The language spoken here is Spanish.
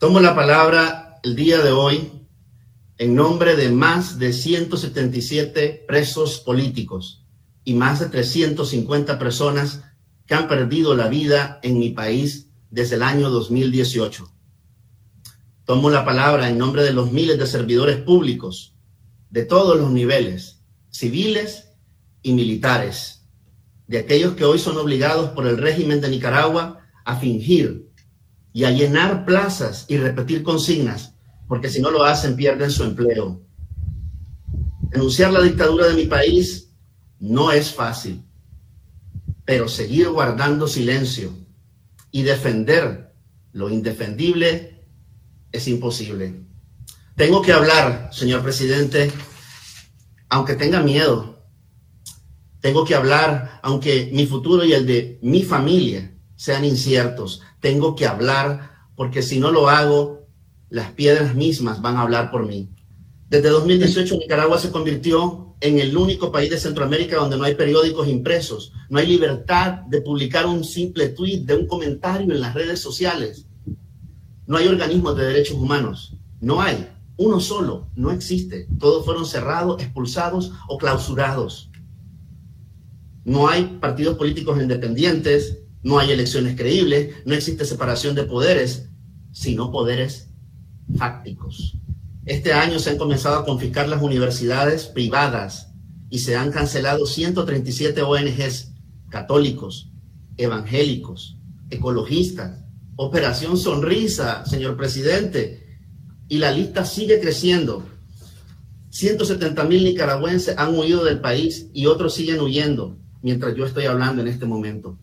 Tomo la palabra el día de hoy en nombre de más de 177 presos políticos y más de 350 personas que han perdido la vida en mi país desde el año 2018. Tomo la palabra en nombre de los miles de servidores públicos de todos los niveles, civiles y militares, de aquellos que hoy son obligados por el régimen de Nicaragua a fingir y a llenar plazas y repetir consignas, porque si no lo hacen pierden su empleo. Denunciar la dictadura de mi país no es fácil, pero seguir guardando silencio y defender lo indefendible es imposible. Tengo que hablar, señor presidente, aunque tenga miedo. Tengo que hablar, aunque mi futuro y el de mi familia sean inciertos. Tengo que hablar, porque si no lo hago, las piedras mismas van a hablar por mí. Desde 2018, Nicaragua se convirtió en el único país de Centroamérica donde no hay periódicos impresos. No hay libertad de publicar un simple tuit, de un comentario en las redes sociales. No hay organismos de derechos humanos. No hay. Uno solo. No existe. Todos fueron cerrados, expulsados o clausurados. No hay partidos políticos independientes. No hay elecciones creíbles. No existe separación de poderes, sino poderes fácticos. Este año se han comenzado a confiscar las universidades privadas y se han cancelado 137 ONGs católicos, evangélicos, ecologistas, Operación Sonrisa, señor presidente, y la lista sigue creciendo. 170,000 nicaragüenses han huido del país y otros siguen huyendo mientras yo estoy hablando en este momento.